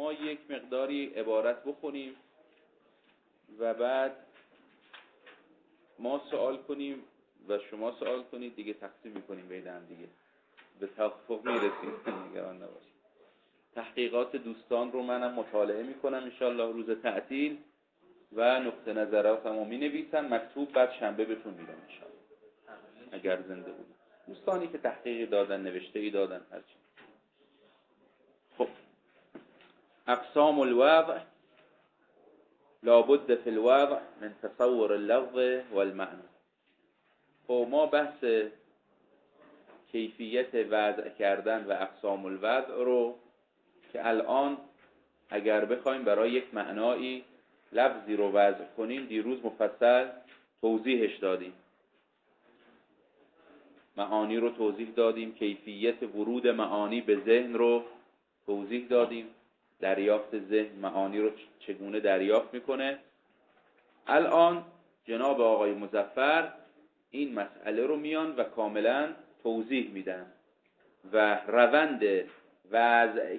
ما یک مقداری عبارت بخونیم و بعد ما سوال کنیم و شما سوال کنید، دیگه تقسیم میکنیم بین هم دیگه، به توافق میرسیم. نگران نباشید. تحقیقات دوستان رو منم مطالعه میکنم انشالله روز تعطیل و نقطه نظراتمو مینویسم مکتوب، بعد شنبه بهتون میدم انشالله اگر زنده بودم. دوستانی که تحقیقی دادن، نوشته‌ای دادن، هرچی. خب اقسام الوضع لابد فی الوضع من تصور اللفظ والمعنى. خب ما بحث کیفیت وضع کردن و اقسام الوضع رو که الان اگر بخوایم برای یک معنایی لفظی رو وضع کنیم، دیروز مفصل توضیحش دادیم، معانی رو توضیح دادیم، کیفیت ورود معانی به ذهن رو توضیح دادیم، دریافت ذهن معانی رو چگونه دریافت میکنه. الان جناب آقای مظفر این مسئله رو میان و کاملا توضیح میدن و روند وضع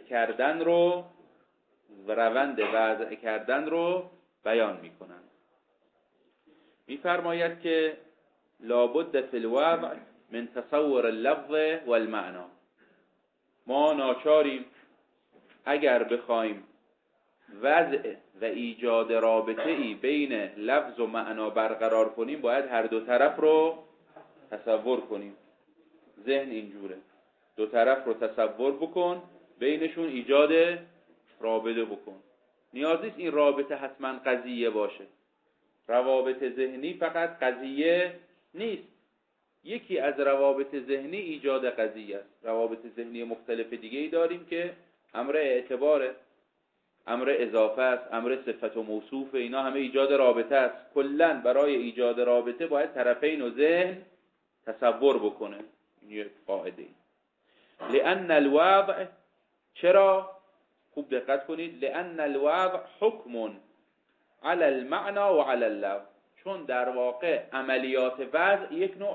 کردن رو بیان میکنن. میفرماید که لابد فی الوضع من تصور اللفظ والمعنى. ما ناچاریم اگر بخوایم وضع و ایجاد رابطه‌ای بین لفظ و معنا برقرار کنیم، باید هر دو طرف رو تصور کنیم. ذهن اینجوره، دو طرف رو تصور بکن، بینشون ایجاد رابطه بکن. نیاز نیست این رابطه حتما قضیه باشه. روابط ذهنی فقط قضیه نیست. یکی از روابط ذهنی ایجاد قضیه است. روابط ذهنی مختلف دیگه ای داریم که امر اعتباره، امر اضافه است، امر صفت و موصوف، اینا همه ایجاد رابطه است. کلاً برای ایجاد رابطه باید طرفین و ذهن تصور بکنه. این یک قاعده ای. لأن الوضع، چرا؟ خوب دقت کنید. لأن الوضع حکم علی المعنى و علی اللفظ. چون در واقع عملیات وضع یک نوع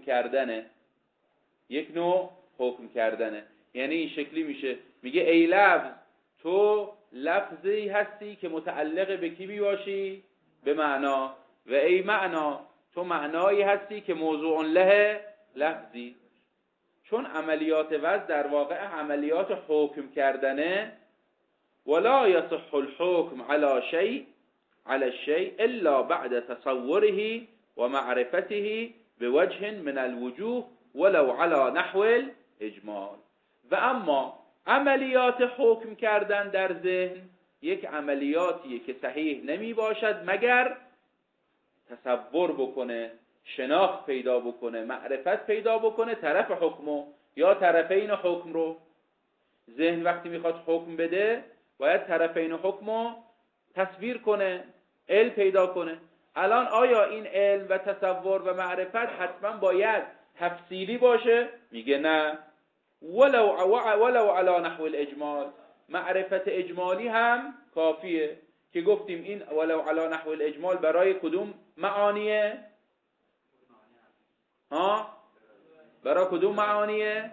حکم کردنه. یعنی این شکلی میشه، میگه ای لفظ، تو لفظی هستی که متعلق به کی باشی؟ به معنا. و ای معنا، تو معنایی هستی که موضوع له لفظی. چون عملیات وضع در واقع عملیات حکم کردنه، ولا يصح الحكم على الشيء الا بعد تصوره و معرفته بوجه من الوجوه ولو على نحو الاجمال. و اما عملیات حکم کردن در ذهن یک عملیاتیه که صحیح نمی باشد مگر تصور بکنه، شناخت پیدا بکنه، معرفت پیدا بکنه طرف حکمو یا طرفین حکم رو. ذهن وقتی میخواد حکم بده باید طرفین حکمو تصویر کنه، علم پیدا کنه. الان آیا این علم و تصور و معرفت حتما باید تفصیلی باشه؟ میگه نه. ولو علی نحو الاجمال، معرفت اجمالی هم کافیه که گفتیم این ولو علی نحو الاجمال برای کدوم معانیه؟ برای کدوم معانیه؟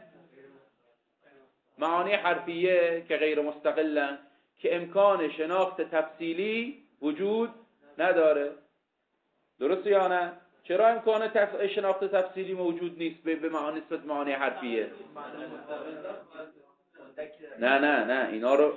معانی حرفیه که غیر مستقلن، که امکان شناخت تفصیلی وجود نداره. درسته یا نه؟ چرا امکان شناخت تفصیلی موجود نیست به معانی حرفیه؟ نه اینا رو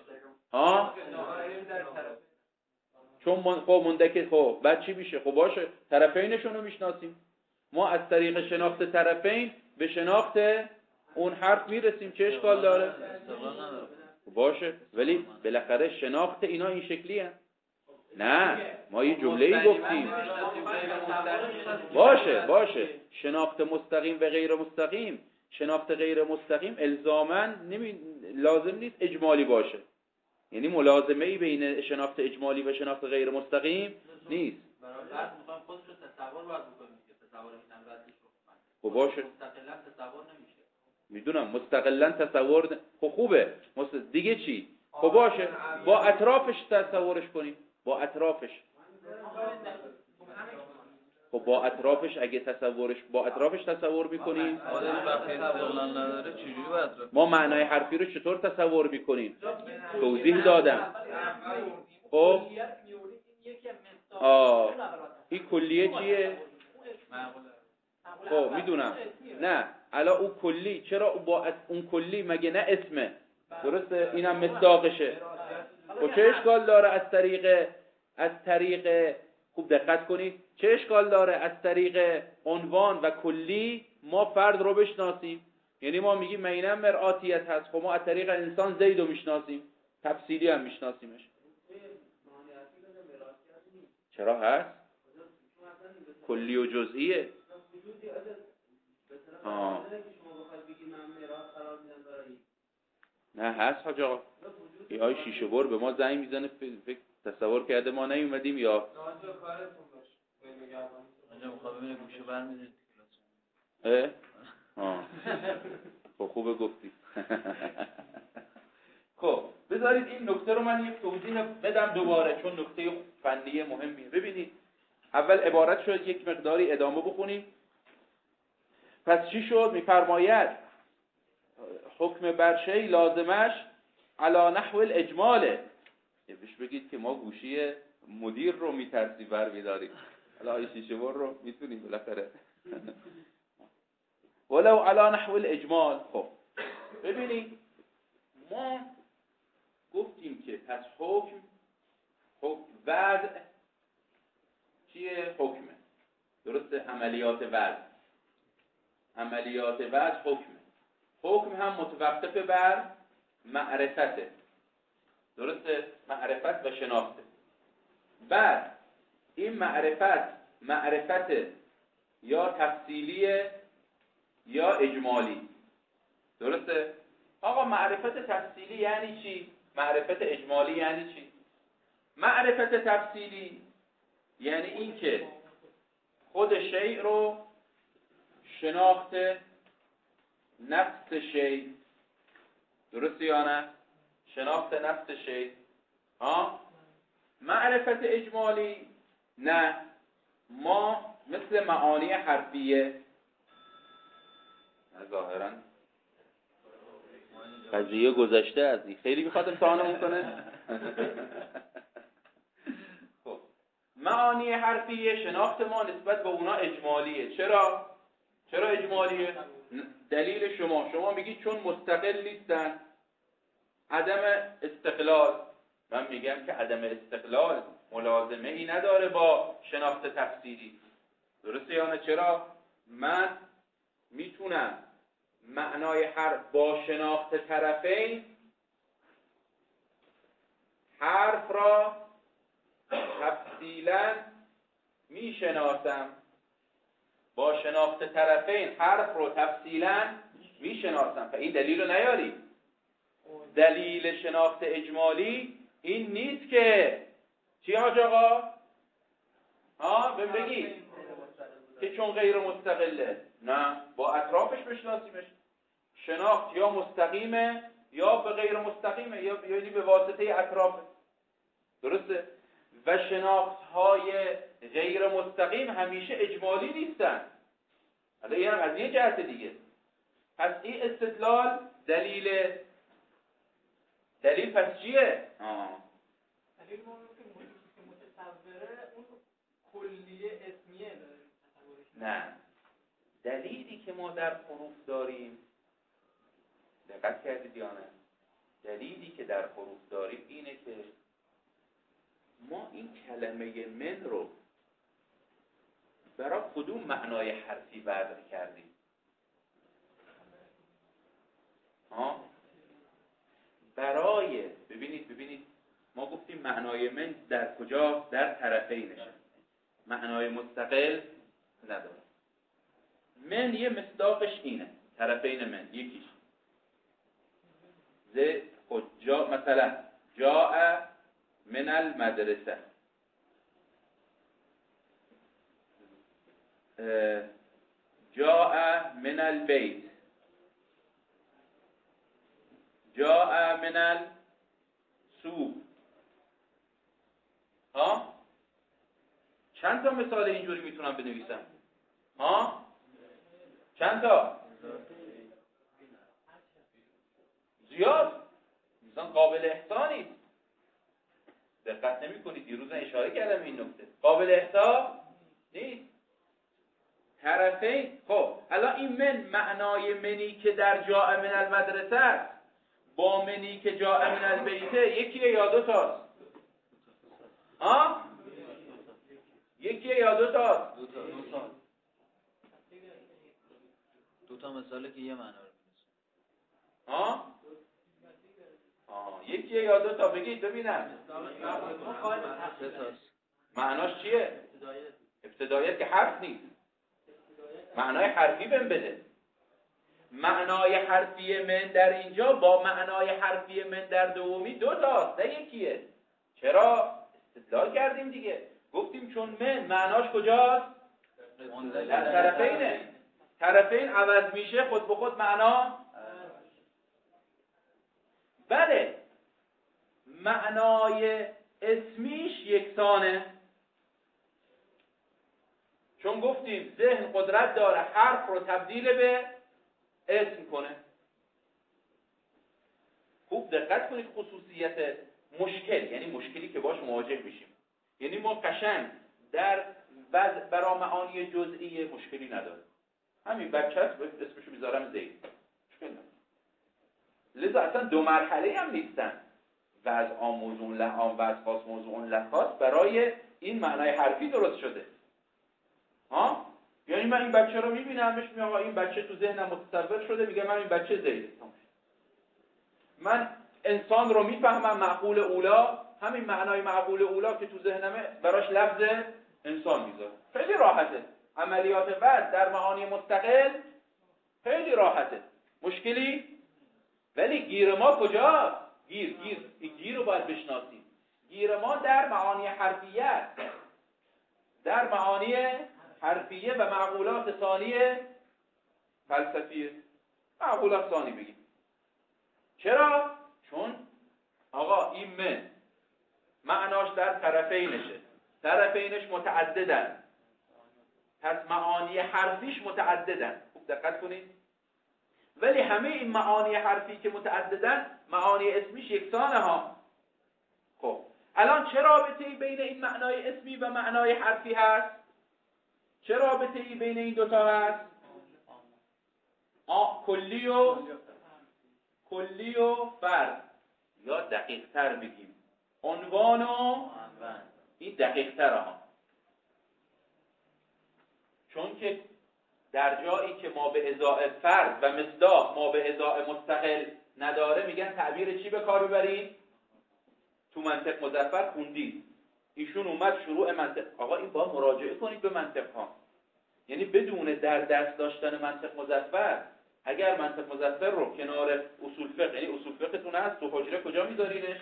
چون منتکه. خب بعد چی میشه؟ خب باشه طرفینشون رو میشناسیم، ما از طریق شناخت طرفین به شناخت اون حرف میرسیم. چه اشکال داره؟ باشه، ولی بالاخره شناخت اینا این شکلیه. نه ما یه جمله‌ای گفتیم. باشه شناخت مستقیم و غیر مستقیم. شناخت غیر مستقیم الزاماً لازم نیست اجمالی باشه. یعنی ملازمه‌ای بین شناخت اجمالی و شناخت غیر مستقیم نیست. برای میخوام خودش رو تصور باید بکنیم که تصور میتونم وضعش رو. خب باشه. مستقلاً تصور نمیشه. میدونم مستقلاً تصور خب خوبه. دیگه چی؟ خب باشه با اطرافش تصورش کنیم. با اطرافش. خب با اطرافش اگه با اطرافش تصور میکنیم، خودش وقتی استقلال نداره چجوری باید ما معنای حرفی رو چطور تصور میکنیم؟ توضیح دادم. خب این کلیه چیه؟ خب میدونم. نه الان اون کلی، چرا اون کلی مگه نه اسمه؟ درسته؟ اینم مصداقشه. خب چه اشکال داره از طریق خوب دقت کنید، چه اشکال داره از طریق عنوان و کلی ما فرد رو بشناسیم؟ یعنی ما میگیم مینم مرآتیت هست، خب ما از طریق انسان زید رو میشناسیم، تفصیلی هم میشناسیمش. چرا هست؟ کلی و جزئیه. نه هست حاج آقا. ای آی شیشه بر به ما زنگ میزنه، فکر تصور کرده ما نیومدیم یا اینجا میخواد ببینه گوشه برمی‌دارید خب خوبه گفتی. خب بذارید این نکته رو من یک توضیح بدم دوباره، چون نکته فنی مهمیه. ببینید اول عبارت شد یک مقداری ادامه بخونیم. پس چی شد؟ میفرماید حکم بر شی لازمش علی نحو الاجماله. بهش بگید که ما گوشی مدیر رو میترسی بر میداریم، حالا این شیشه بر رو میتونیم بالاخره ولو علی نحو الاجمال. خب ببینید ما گفتیم که پس حکم وضع چیه؟ حکمه. درسته؟ عملیات وضع حکمه. حکم هم متوقف بر معرفته. درسته؟ معرفت و شناخته. بعد این معرفت یا تفصیلیه یا اجمالی. درسته؟ آقا معرفت تفصیلی یعنی چی؟ معرفت اجمالی یعنی چی؟ معرفت تفصیلی یعنی این که خود شیء رو شناخت نفس شیء. درسته یا نه؟ شناخت نفس شیء. معرفت اجمالی نه، ما مثل معانی حرفیه ظاهرا قضیه گذشته از این خیلی میخواد امتحانمون کنه. خب معانی حرفیه شناخت ما نسبت به اونا اجمالیه. چرا اجمالیه؟ دلیل شما میگید چون مستقل نیستن، عدم استقلال. من میگم که عدم استقلال ملازمه ای نداره با شناخت تفسیری. درسته یا نه؟ چرا؟ من میتونم معنای حرف با شناخت طرفین حرف را تفصیلا میشناسم. با شناخت طرفین حرف رو تفصیلا میشناسم. این دلیل رو نیاری. دلیل شناخت اجمالی این نیست که چی حاج آقا؟ بگید که چون غیر مستقله. نه، با اطرافش بشناسیمش. شناخت یا مستقیمه یا به غیر مستقیمه، یا یعنی به واسطه اطراف. درسته؟ و شناخت های غیر مستقیم همیشه اجمالی نیستن. حالا این هم از یه جهت دیگه. پس این استدلال دلیل پس چیه؟ دلیل که متصوره اون کلیه اسمیه داره. نه، دلیلی که ما در حروف داریم، دقت کردید یا نه؟ دلیلی که در حروف داریم اینه که ما این کلمه من رو برای کدوم معنای حرفی وضع کردیم؟ برای ببینید ما گفتیم معنای من در کجا؟ در طرفینشه، معنای مستقل نداره. من یه مصداقش اینه، طرفین من یکیش مثلا جاء من المدرسه، جاء من البيت، جاء من السوق. چند تا مثال اینجوری میتونم بنویسم؟ ها؟ چند تا؟ زیاد. مثلا قابل احصا نیست. دقت نمی‌کنید، دیروز اشاره کردم این نکته. قابل احصا نیست. طرفین. خب الان این من معنای منی که در جاء من المدرسه است با منی که جاء من البیته یکیه یا دو تاست؟ ها؟ یکیه یا دو تاست؟ دو تا مثاله که یه معنا رو می‌رسونه. ها؟ یکیه یا دو تا؟ بگید ببینم. سه تاست. معناش چیه؟ ابتدایت که حرف نیست. معنای حرفی بهم بده. معنای حرفی من در اینجا با معنای حرفی من در دومی دو تاست، نه یکیه. چرا؟ استدلال کردیم دیگه. گفتیم چون من معناش کجاست؟ در طرفینه. طرفین عوض میشه خود به خود معنا. بله معنای اسمیش یکسانه، چون گفتیم ذهن قدرت داره حرف رو تبدیل به اسم کنه. خوب دقت کنید خصوصیت مشکل، یعنی مشکلی که باش مواجه میشیم. یعنی ما قشنگ در برای معانی جزئی مشکلی نداره. همین بچه هست اسمشو میذارم زید. مشکل نداره. لذا اصلا دو مرحله هم نیستن. وضع عام موضوع لعام، وضع خاص موضوع لخاص برای این معنای حرفی درست شده. ها؟ یعنی من این بچه رو میبینمش، میگم آقا این بچه تو ذهنم متصور شده، میگم من این بچه زیده. من انسان رو میفهمم معقول اولا، همین معنای معقول اولا که تو ذهنمه براش لفظ انسان میذارم. خیلی راحته. عملیات وضع در معانی مستقل خیلی راحته. مشکلی؟ ولی گیر ما کجاست؟ گیر رو باید بشناسیم. گیر ما در معانی حرفیه است. در معانی حرفیه و معقولات ثانیه فلسفیه. معقولات ثانی بگیم. چرا؟ چون آقا این من معناش در طرفینشه. طرفینش متعددن. پس معانی حرفیش متعددن. خوب دقت کنید. ولی همه این معانی حرفی که متعددن معانی اسمیش یکسانه ها. خب الان چه رابطه‌ای بین این معنای اسمی و معنای حرفی هست؟ چه رابطه‌ای بین این دوتا هست؟ کلی و فرد، یا دقیق تر بگیم عنوان و این دقیق تر ها. چون که در جایی که ما به ازاء فرد و مصداق ما به ازاء مستقل نداره، میگن تعبیر چی به کار ببرید؟ تو منطق مظفر خوندید ایشون اومد شروع منطق. آقا این با مراجعه کنید به منطق ها. یعنی بدون در دست داشتن منطق مظفر، اگر منطق مظفر رو کنار اصول فقه، یعنی اصول فقهتون هست تو حجره کجا میذارینش؟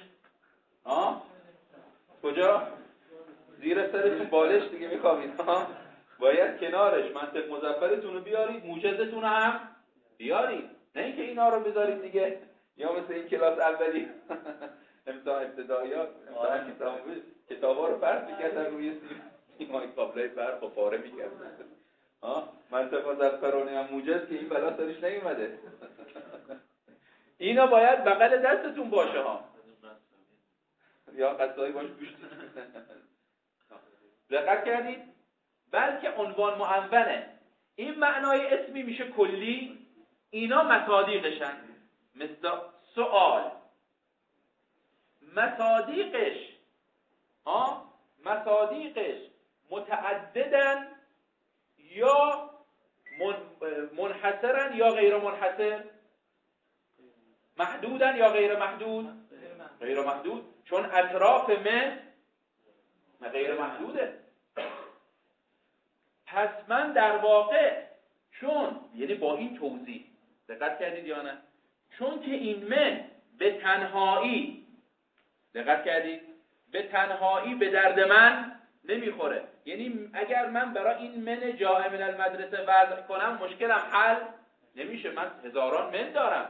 کجا؟ زیر سرتون بالش دیگه میخوابید. باید کنارش منطق مظفرتون رو بیارید، موجزتون هم بیارید، نه اینکه اینا رو بذارید دیگه یا مثل این کلاس اولی امتحان ابتداییات امتحان کتابا رو فرض می‌کردن روی سیمای کابلای برق و پاره می‌کردن. منطق مظفرانه هم موجز که این بلا سرش نیومده. اینا باید بغل دستتون باشه ها، یا قصایی باشه گوشت. دقت کردید؟ بلکه عنوان معنونه. این معنای اسمی میشه کلی، اینا مصادیقشن. مثل سؤال مصادیقش متعددن یا منحصرن یا غیر منحصر، محدودن یا غیر محدود. غیر محدود، چون اطراف من غیر محدوده. پس من در واقع چون، یعنی با این توضیح دقت کردید یا نه؟ چون که این من به تنهایی، دقت کردید، به تنهایی به درد من نمیخوره. یعنی اگر من برای این من جاء من المدرسه وضع کنم مشکلم حل نمیشه. من هزاران من دارم،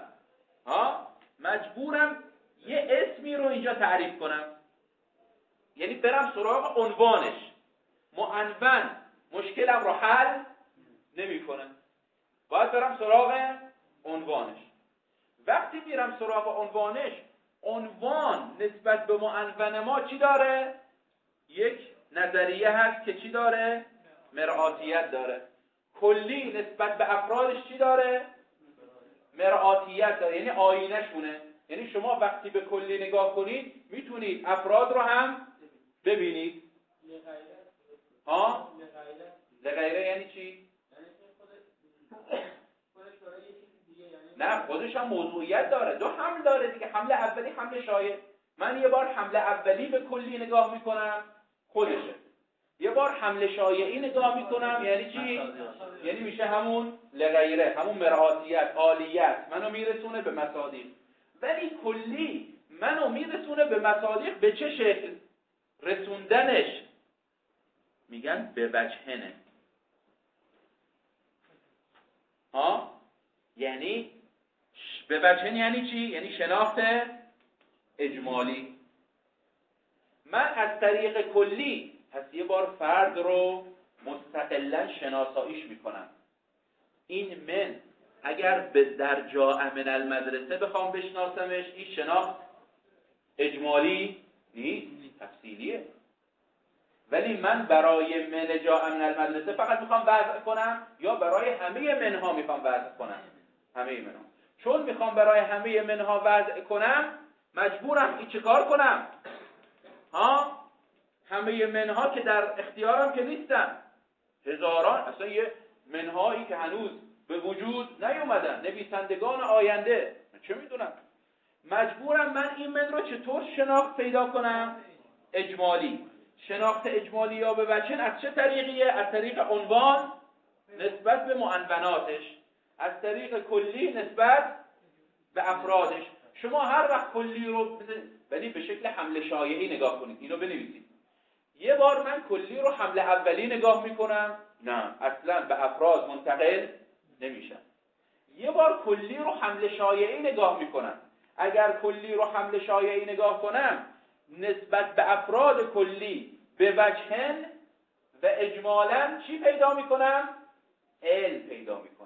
مجبورم یه اسمی رو اینجا تعریف کنم، یعنی برم سراغ عنوانش. معنون مشکلم رو حل نمیکنه. باید برم سراغ عنوانش. وقتی میرم سراغ عنوانش، عنوان نسبت به معنون ما چی داره؟ یک نظریه هست که چی داره؟ مرآتیت داره. کلی نسبت به افرادش چی داره؟ مرآتیت داره، یعنی آینه شونه. یعنی شما وقتی به کلی نگاه کنید میتونید افراد رو هم ببینید. ها؟ لغیره یعنی چی؟ نه، خودش هم موضوعیت داره. دو حمل داره دیگه، حمل اولی، حمل شایع. من یه بار حمل اولی به کلی نگاه میکنم، خودشه. یه بار حمل شایعی نگاه میکنم، یعنی چی؟ یعنی میشه همون لغیره، همون مرآتیت، عالیت، منو میرسونه به مصادیق. ولی کلی منو میرسونه به مصادیق به چه شکل؟ رسوندنش میگن به وجهنه. ها؟ یعنی به وجهن یعنی چی؟ یعنی شناخت اجمالی. من از طریق کلی پس یه بار فرد رو مستقلاً شناساییش میکنم. این من اگر در جاء من المدرسه بخوام بشناسمش، این شناخت اجمالی نیست، تفصیلیه. ولی من برای من جاء من المدرسه فقط میخوام وضع کنم یا برای همه منها میخوام وضع کنم؟ همه منها. چون میخوام برای همه منها وضع کنم، مجبورم این چه کار کنم؟ همه منها که در اختیارم که نیستن، هزاران، اصلا یه منهایی که هنوز به وجود نیومدن، نویسندگان آینده، چه میدونم. مجبورم من این من رو چطور شناخت پیدا کنم؟ اجمالی. شناخت اجمالی یا به وجهن از چه طریقیه؟ از طریق عنوان نسبت به معنوناتش، از طریق کلی نسبت به افرادش. شما هر وقت کلی رو ولی به شکل حمل شایعی نگاه کنید، اینو بنویسید. یه بار من کلی رو حمل اولی نگاه میکنم، نه اصلا به افراد منتقل نمیشم. یه بار کلی رو حمل شایعی نگاه میکنم. اگر کلی رو حمل شایعی نگاه کنم، نسبت به افراد کلی به وجهن و اجمالاً چی پیدا میکنم؟ علم پیدا میکنم.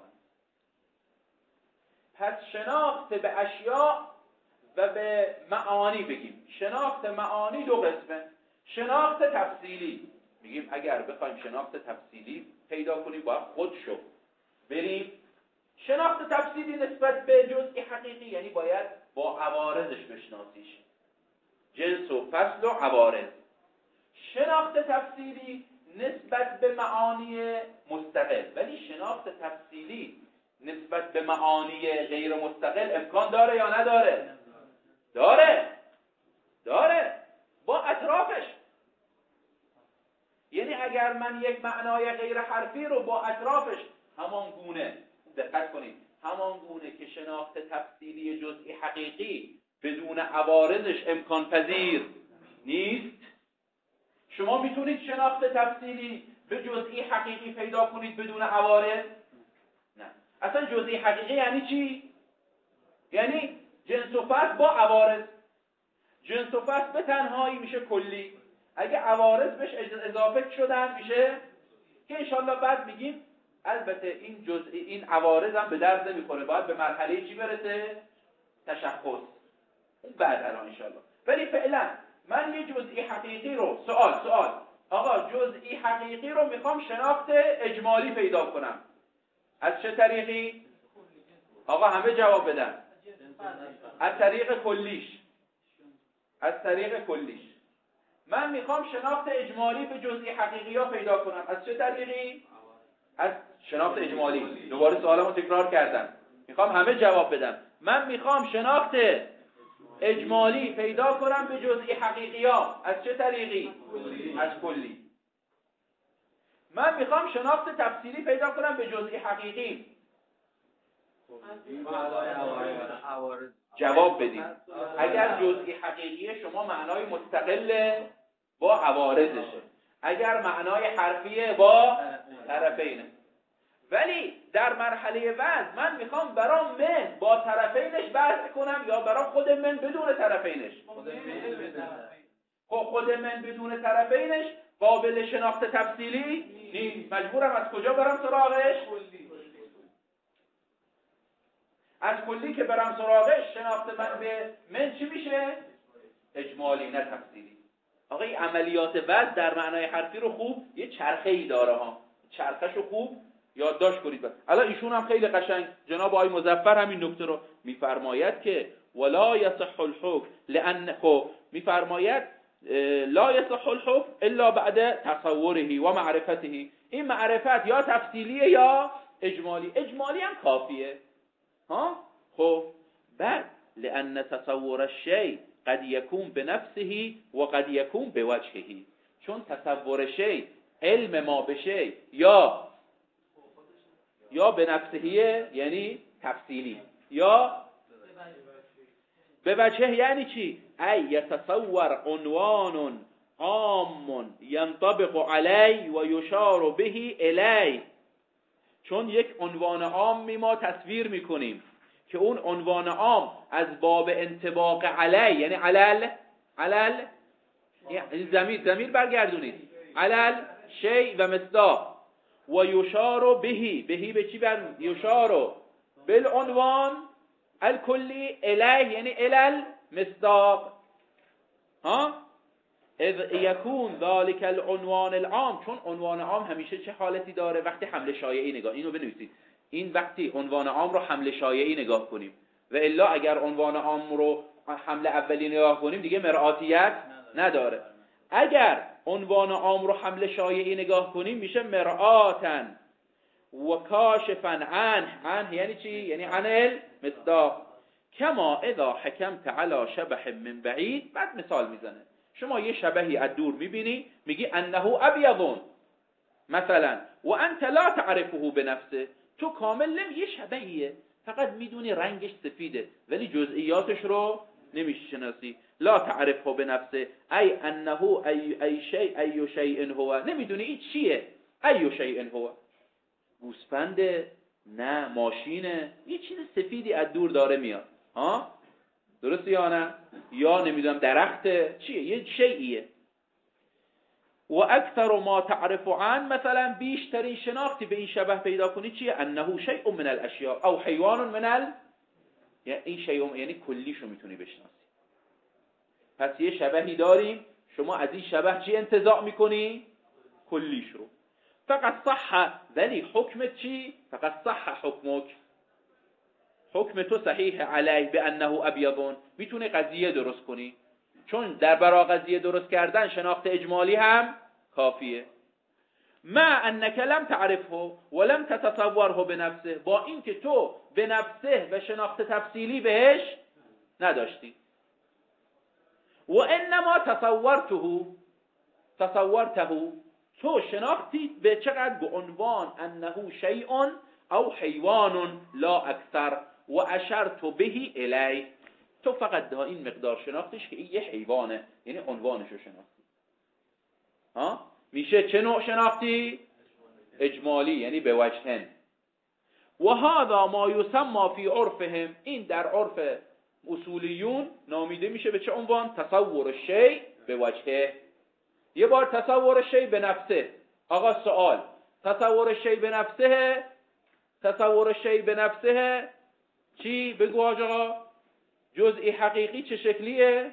پس شناخت به اشیاء و به معانی بگیم. شناخت معانی دو قسمه. شناخت تفصیلی، میگیم اگر بخوایم شناخت تفصیلی پیدا کنیم باید خودشو بریم. شناخت تفصیلی نسبت به جزئی حقیقی یعنی باید با عوارضش بشناسیش، جنس و فصل و عوارض. شناخت تفصیلی نسبت به معانی مستقل. ولی شناخت تفصیلی نسبت به معانی غیر مستقل امکان داره یا نداره؟ داره با اطرافش. یعنی اگر من یک معنای غیر حرفی رو با اطرافش همان گونه، دقت کنید، همان گونه که شناخت تفصیلی جزئی حقیقی بدون عوارضش امکان پذیر نیست، شما میتونید شناخت تفصیلی به جزئی حقیقی پیدا کنید بدون عوارض؟ نه. اصلا جزئی حقیقی یعنی چی؟ یعنی جنس و فصل با عوارض. جنس و فصل به تنهایی میشه کلی، اگه عوارض بهش اضافه شدن میشه که انشالله بعد میگیم. البته این جزئی، این عوارض هم به درد نمیخوره، باید به مرحله چی برسه؟ تشخص. اون بعد الان انشالله. ولی فعلا من یه جزئی حقیقی رو سوال آقا جزئی حقیقی رو میخوام شناخت اجمالی پیدا کنم. از چه طریقی؟ آقا همه جواب بدن. از طریق کلیش. من میخوام شناخت اجمالی به جزئی حقیقی ها پیدا کنم. از چه طریقی؟ از شناخت اجمالی. دوباره سوالمو تکرار کردم، میخوام همه جواب بدم. من میخوام شناخت اجمالی پیدا کنم به جزئی حقیقی ها. از چه طریقی؟ از کلی. من میخوام شناخت تفصیلی پیدا کنم به جزئی حقیقی. جواب بدید. اگر جزئی حقیقی شما معنای مستقل با عوارضشه، اگر معنای حرفیه با طرفینه. ولی در مرحله وضع من میخوام برام من با طرفینش وضع کنم یا برام خود من بدون طرفینش؟ خب خود من بدون طرفینش قابل شناخت تفصیلی نیست. مجبورم از کجا برم سراغش؟ از کلی که برم سراغش شناخت من به من چی میشه؟ اجمالی نه تفصیلی. آقا این عملیات وزن در معنای حرفی رو خوب یه چرخه‌ای داره ها، چرخه‌شو خوب یادداشت کنید. الان ایشون هم خیلی قشنگ جناب آقای مظفر همین نکته رو میفرماید که ولا یصح الحکم لانه میفرماید لا یصح الحکم الا بعد تصوره و معرفته. این معرفت یا تفصیلیه یا اجمالی. اجمالی هم کافیه ها. خب بعد لان تصور الشیء قد یکون بنفسه و قد یکون بوجهه. چون تصور شیء علم ما به شیء یا به نفسه یعنی تفصیلی یا به وجهه یعنی چی؟ ای یتصور عنوان عام ینطبق علی و یشار به الی. چون یک عنوان عامی ما تصویر میکنیم که اون عنوان عام از باب انطباق علی یعنی علل ضمیر برگردونید علل شیء و مصداق و یشار بهی به چی یشار بالعنوان الکلی الیه یعنی علل مصداق ها. اذ یکون ذلك العنوان العام. چون عنوان عام همیشه چه حالتی داره؟ وقتی حمل شایعی نگاه، اینو بنویسید، این وقتی عنوان عام رو حمل شایعی نگاه کنیم و الا اگر عنوان عام رو حمل اولی نگاه کنیم دیگه مرآتیت نداره. اگر عنوان عام رو حمل شایعی نگاه کنیم میشه مرآتن و کاشفا عنه یعنی چی؟ یعنی عن المصداق. کما اذا حکمت علی شبح من بعید. بعد مثال میزنه، شما یه شبهی از دور میبینی میگی انه ابیض مثلا و انت لا تعرفه بنفسه. تو کامل یه شبهیه فقط میدونی رنگش سفیده ولی جزئیاتش رو نمیشناسی. لا تعرفه بنفسه ای انه ای شیء هو. نمیدونی این چیه. ای شیء هو. گوسفنده؟ نه ماشینه؟ یه چیز سفیدی از دور داره میاد ها، درسته یا نه؟ یا نمیدونم درخته، چیه؟ یه شیئیه. و اکثر ما تعرف عن مثلا بیشترین شناختی به این شبه پیدا کنی چیه؟ انه شیء من الاشیاء او حیوان من یعنی این شیء یعنی کلیشو میتونی بشناسی. پس یه شبهی داریم، شما از این شبه چی انتزاع میکنی؟ کلیش رو. فقط صح ولی حکمت چی؟ فقط صح حکمک. حکم تو صحیح علیه به انه ابیضون. میتونه قضیه درست کنی، چون در برای قضیه درست کردن شناخت اجمالی هم کافیه. ما انک لم تعرفه ولم تتصوره بنفسه. با این که تو به نفسه و شناخت تفصیلی بهش نداشتی. و انما تصورته تو شناختی به چقدر؟ به عنوان انه شیء او حیوان لا اکثر و اشرت به الی. تو فقط دا این مقدار شناختش که این یه حیوانه، یعنی عنوانش رو شناختی ها. میشه چه نوع شناختی؟ اجمالی یعنی به وجهن. و هذا ما یسمى فی عرفهم. این در عرف اصولیون نامیده میشه به چه عنوان؟ تصور الشیء به وجهه. یه بار تصور الشیء به نفسه. آقا سوال، تصور الشیء به نفسه، تصور الشیء به نفسه چی؟ بگو آقا جزئی حقیقی چه شکلیه؟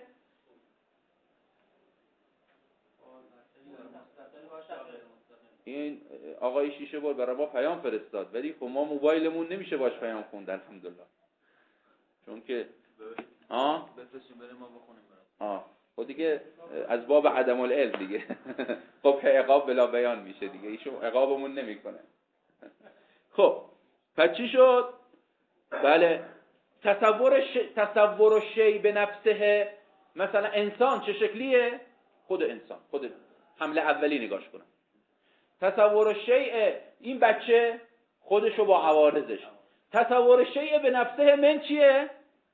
این آقای شیشه بار برای ما پیام فرستاد ولی خب ما موبایلمون نمیشه باش پیام خوند الحمدلله، چون که بفرستیم بریم ما بخونیم خب دیگه از باب عدم العلم دیگه خب عقاب بلا بیان میشه دیگه، ایشون عقابمون نمیکنه. خب پس چی شد؟ بله تصور شیء به نفسه. مثلا انسان چه شکلیه؟ خود انسان، خود حمله اولی نگاش کنم. تصور شیء این بچه خودشو با عوارضش. تصور شیء به نفسه من چیه؟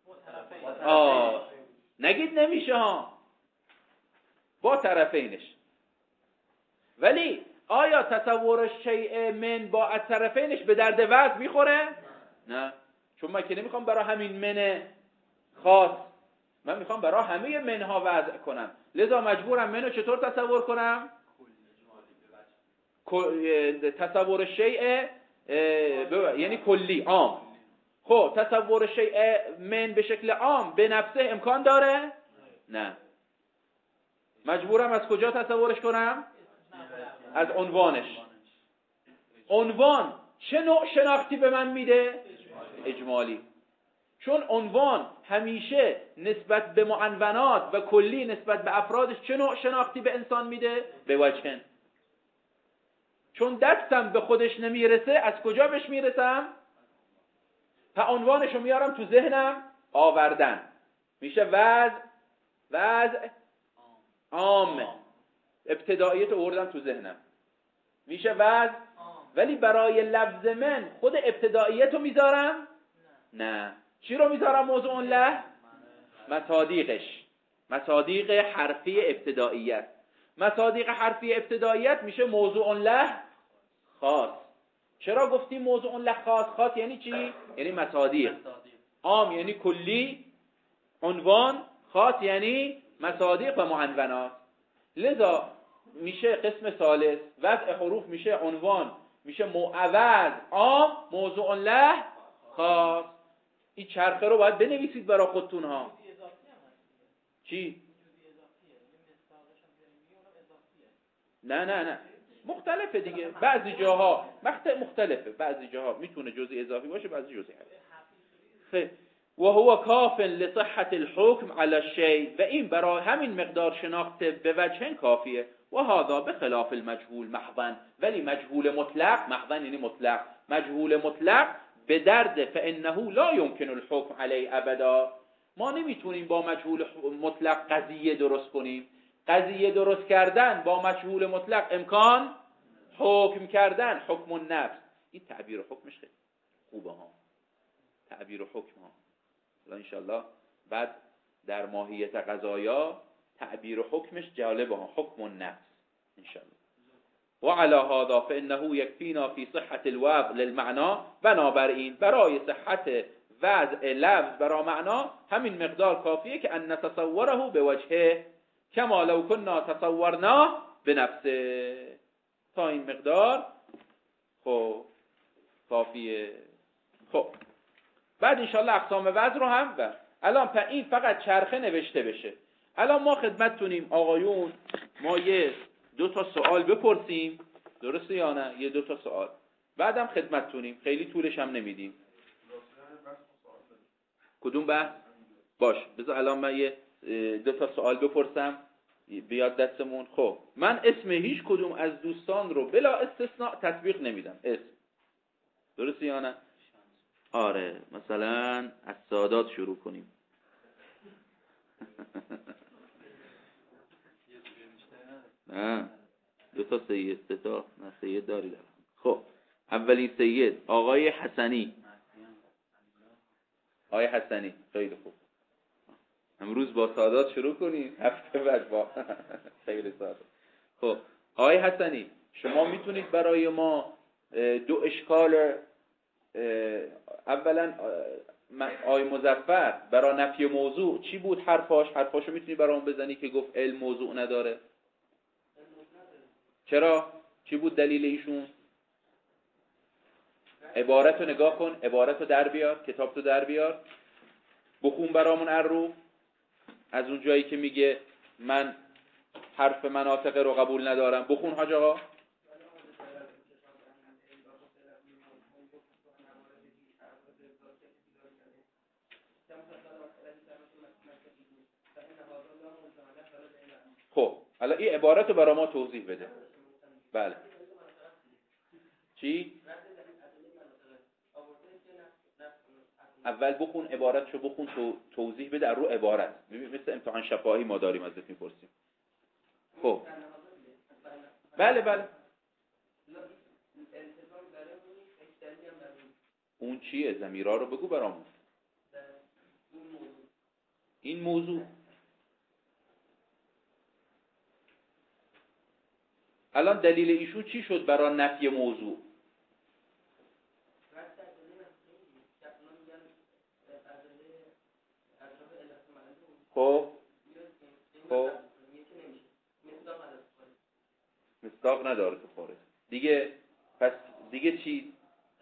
نگید نمیشه ها، با طرفینش. ولی آیا تصور شیء من با طرفینش به درد وضع میخوره؟ نه، چون من که نمیخوام برای همین من خاص، من میخوام برای همه منها وضع کنم، لذا مجبورم منو چطور تصور کنم؟ تصور شیء یعنی کلی عام. خب تصور شیء من به شکل عام به نفسه امکان داره؟ نه. مجبورم از کجا تصورش کنم؟ از عنوانش. عنوان چه نوع شناختی به من میده؟ اجمالی. چون عنوان همیشه نسبت به معنونات و کلی نسبت به افرادش چه نوع شناختی به انسان میده؟ به وجهن. چون دستم به خودش نمیرسه از کجا بهش میرسم؟ عنوانشو میارم تو ذهنم آوردن. میشه وضع عام. ابتداییت آوردم تو ذهنم میشه وضع. ولی برای لفظ من خود ابتداییت رو میذارم؟ نه. چی رو میذارم موضوع له؟ مصادیقش. مصادیق حرفی ابتداییت. مصادیق حرفی ابتداییت میشه موضوع له خاص. چرا گفتیم موضوع له خاص؟ خاص یعنی چی؟ یعنی مصادیق. عام یعنی کلی، عنوان، خاص یعنی مصادیق و معنونات. لذا میشه قسم ثالث وضع حروف میشه عنوان، میشه معوض عام، موضوع له خاص. این چرخه رو باید بنویسید برای خودتون ها. چی؟ نه مختلفه دیگه. بعضی جاها مختلفه، بعضی جاها میتونه جزئی اضافی باشه، بعضی جزئی حذفی. و هو کاف لصحة الحكم على الشيء، و این برای همین مقدار شناخت به وجه کافیه. و هذا بخلاف المجهول محضا، ولی مجهول مطلق، محضا یعنی مطلق، مجهول مطلق به درد فانه لا يمكن الحكم عليه ابدا. ما نمیتونیم با مجهول مطلق قضیه درست کنیم. قضیه درست کردن با مجهول مطلق امکان حکم کردن، حکم النفس. این تعبیر و حکمش خیلی خوبه ها، تعبیر و حکم ها. ان شاء الله بعد در ماهیت قضایا تعبیر و حکمش جالبه ها، حکم النفس ان شاء الله. وعلى هذا فانه يكفينا في صحة الوضع للمعنى، بنابراین برای صحت وضع لفظ برای معنا همین مقدار کافیه که ان نتصوره به وجهه کما لو كنا تصورنا بنفسه. تا این مقدار خب کافیه. خب بعد انشاءالله اقسام وضع رو هم الان این فقط چرخه نوشته بشه. الان ما خدمتتونیم آقایون، ما دو تا سوال بپرسیم، درسته یا نه؟ دو تا سوال بعدم خدمتتونیم، خیلی طولش هم نمیدیم. کدوم بحث؟ باش بذار الان من دو تا سوال بپرسم بیاد دستمون. خب من اسم هیچ کدوم از دوستان رو بلا استثناء تطبیق نمیدم. اسم درسته یا نه؟ آره مثلا از سادات شروع کنیم. نه دو تا سید، سه تا نه سید داری دارم. خب اولین سید آقای حسنی. آقای حسنی خیلی خوب. امروز با سادات شروع کنیم، هفته بعد با خیلی سادات. خب آقای حسنی شما میتونید برای ما دو اشکال، اولا آقای مظفر برای نفی موضوع چی بود حرفاشو میتونی برام بزنی که گفت علم موضوع نداره؟ چرا؟ چی بود دلیل ایشون؟ عبارت رو نگاه کن، عبارت رو در بیار، کتاب رو در بیار، بخون برامون رو از اون جایی که میگه من حرف مناطق رو قبول ندارم. بخون حاج آقا. خب حالا این عبارت رو برای ما توضیح بده. بله چی؟ اول بخون عبارتشو، بخون توضیح بده رو عبارت. مثل امتحان شفاهی ما داریم ازت میپرسیم. خب بله اون چیه؟ ضمیرها رو بگو برامون. این موضوع الان دلیل ایشون چی شد برای نفی موضوع؟ خب مصداق نداره تو خارج. دیگه پس دیگه چی؟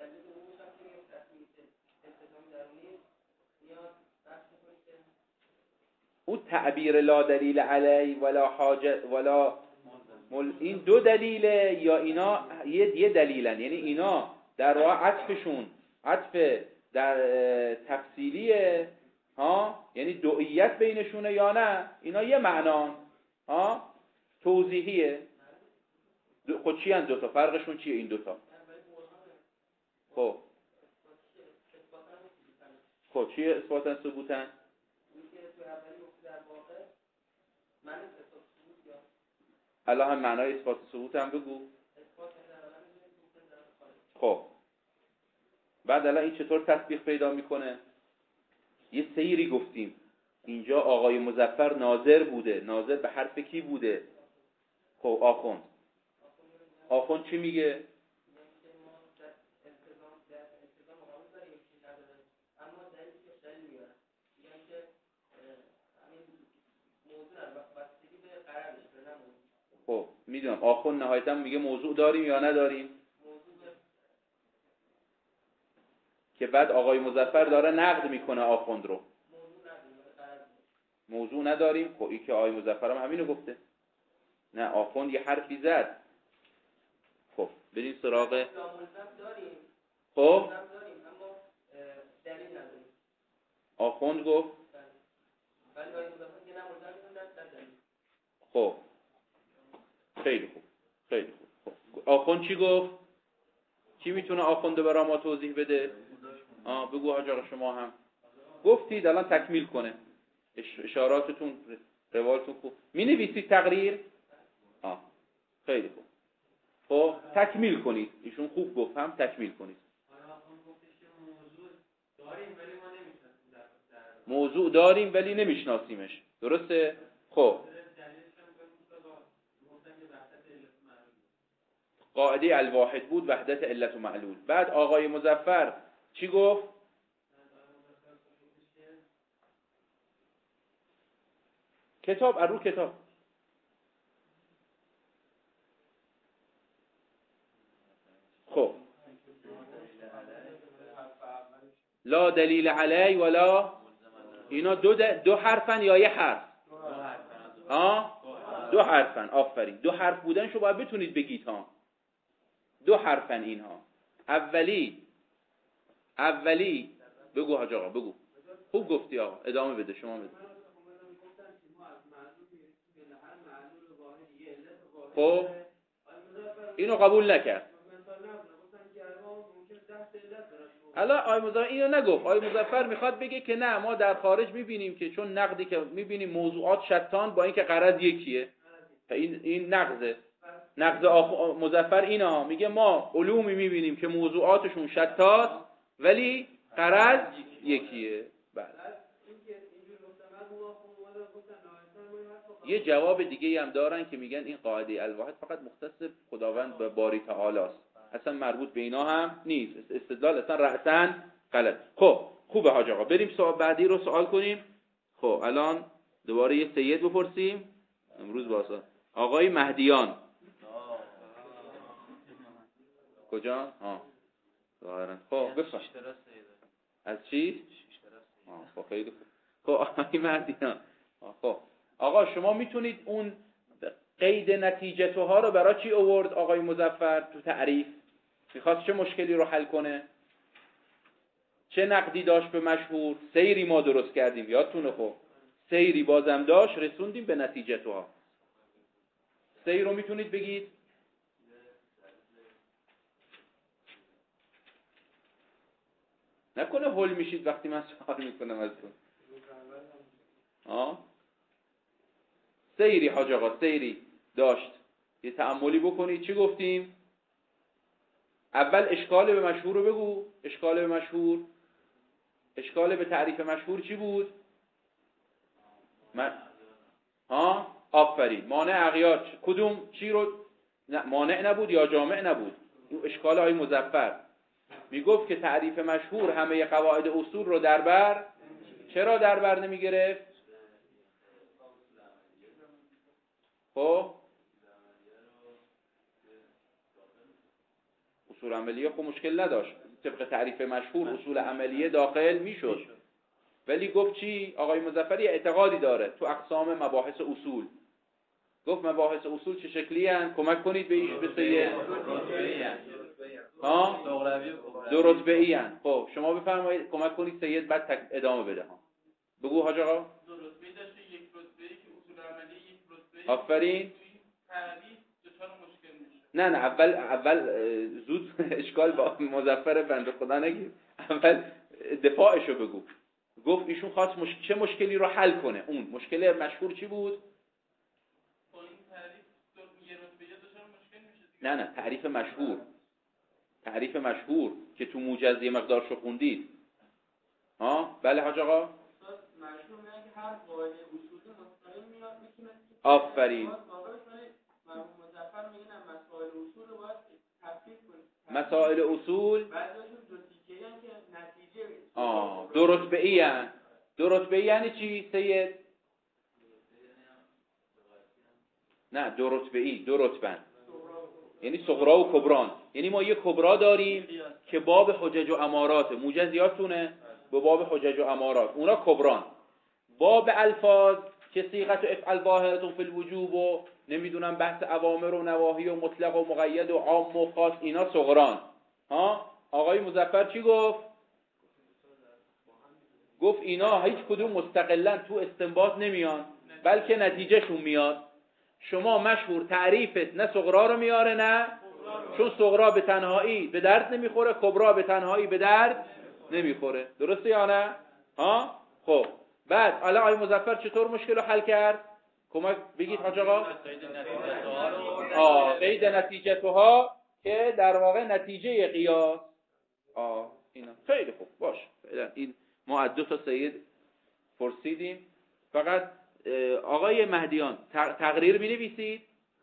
او تعبیر لا دلیل علی ولا حاجت ولا این دو دلیله یا اینا یه دلیلن؟ یعنی اینا در واقع عطفشون عطف در تفصیلیه ها، یعنی دوئیت بینشونه، یا نه اینا یه معنان ها توضیحیه؟ خود چی هن دوتا؟ فرقشون چیه این دوتا؟ خب چیه اثباتن ثبوتن؟ الان هم معنای اثبات ثبوت هم بگو. خب بعد الان این چطور تطبیق پیدا میکنه؟ یه سیری گفتیم اینجا آقای مظفر ناظر بوده. ناظر به حرف کی بوده؟ خب آخوند چی میگه؟ خب میدونم آخوند نهایتا میگه موضوع داریم یا نداریم، که بعد آقای مظفر داره نقد میکنه آخوند رو. موضوع نداریم. خب این که آقای مظفر هم همینو گفته. نه آخوند یه حرفی زد. خب بریم سراغ. خب آخوند گفت خب خیلی خوب خیلی خوب. آخوند چی گفت؟ کی میتونه آخونده برای ما توضیح بده؟ بگو حاج آقا شما هم گفتید، الان تکمیل کنه. اشاراتتون روالتون خوب. می نویسید تقریر؟ خیلی خوب. خب تکمیل کنید. ایشون خوب گفت، هم تکمیل کنید. موضوع داریم ولی نمیشناسیمش. درسته؟ خب قاعده الواحد بود، وحدت علت و معلول. بعد آقای مظفر چی گفت؟ کتاب رو کتاب. خب لا دلیل علی ولا، اینا دو حرفن یا یه حرف؟ دو حرفن. آفرین. دو حرف بودنشو باید بتونید بگید ها. دو حرفن اینها. اولی بگو حاج آقا بگو. خوب گفتی آقا، ادامه بده. شما بده. خب اینو قبول نکرد. حالا آقای مظفر اینو نگفت. آقای مظفر میخواد بگه که نه، ما در خارج میبینیم که چون نقدی که میبینیم موضوعات شتان با اینکه غرض یکیه. این نقضه. نقض مظفر اینه، میگه ما علومی میبینیم که موضوعاتشون شتاست ولی غرض یکیه. بله. یه جواب دیگه هم دارن که میگن این قاعده الواحد فقط مختص خداوند به باری تعالی است، اصلا مربوط به اینا هم نیست. استدلال اصلا رأساً غلط. خب خوبه حاج آقا، بریم سوال بعدی رو سوال کنیم. خب الان دوباره یه سید بپرسیم. امروز واسه آقای مهدیان. کجا؟ ظاهرا. خب بفرم. از چی؟ خب خیلی خوب. خب آقای مهدیان. خب آقا شما میتونید اون قید نتیجه ها رو برای چی آورد آقای مظفر تو تعریف؟ میخواست چه مشکلی رو حل کنه؟ چه نقدی داشت به مشهور؟ سیری ما درست کردیم، یادتونه؟ خب سیری بازم داشت، رسوندیم به نتیجه ها. سیر رو میتونید بگید؟ نکنه هول میشید وقتی من سوال میکنم ازتون. سیری حاج آقا، سیری داشت. یه تأملی بکنید. چی گفتیم؟ اول اشکال به مشهور رو بگو. اشکال به مشهور، اشکال به تعریف مشهور چی بود؟ آفرین. مانع اغیار کدوم چی رو؟ مانع نبود یا جامع نبود؟ این اشکال های مظفر میگفت که تعریف مشهور همه قواعد اصول رو دربر. چرا دربر نمی گرفت؟ خب اصول عملیه خب مشکل نداشت، طبق تعریف مشهور اصول عملیه داخل میشد. ولی گفت چی؟ آقای مظفری اعتقادی داره تو اقسام مباحث اصول. گفت مباحث اصول چه شکلی هستند؟ کمک کنید به ایش به سید. ها؟ دو رتبه‌ای هستند. خب شما بفرمایید کمک کنید سید بعد ادامه بده ها. بگو حاج آقا. دو رتبه‌ای داشته، یک رتبه‌ای که اصول عملی، یک رتبه‌ای آفرین. تعریف دچار مشکل میشه. نه اول زود اشکال با مظفر بنده خدا نگیر. اول دفاعشو بگو. گفت ایشون خواست چه مشکلی رو حل کنه. اون مشکل مشهور چی بود؟ با این تعریف یه رتبه‌ای دچار مشکل میشه. نه تعریف مشهور که تو موجز یه مقدارشو خوندید. ها بله حاج آقا. مشهور میگه که هر قاعده اصولی مستقیم میاد میتونه. آفرین. مظفر میگه نه مسائل اصول رو باید تفکیک کنیم. مسائل اصول بعضیشون دو تیکه‌ای ان که نتیجه دو رتبه‌ای ان. دو رتبه‌ای یعنی چی سید؟ نه دو رتبه‌ای، دو رتبن. یعنی صغرا و کبران. یعنی ما یه کبرا داریم که باب حجج و امارات، موجز یادتونه به باب حجج و امارات، اونا کبران. باب الفاظ که صیغت و افعل ظاهرتون فی الوجوب و نمیدونم بحث اوامر و نواهی و مطلق و مقید و عام و خاص، اینا صغران. ها آقای مظفر چی گفت؟ گفت اینا هیچ کدوم مستقلا تو استنباط نمیان بلکه نتیجهشون میاد. شما مشهور تعریفت نه صغرا رو میاره نه، چون صغرا به تنهایی به درد نمیخوره، کبرا به تنهایی به درد نمیخوره. درسته یا نه؟ ها خب بعد حالا آقای مظفر چطور مشکل رو حل کرد؟ کمک بگید حاج آقا. قید نتیجتها که در واقع نتیجه قیاس. اینا خیلی خوب باش. این ما از 2 تا سید پرسیدیم. فقط آقای مهدیان تقریر می‌نویسید؟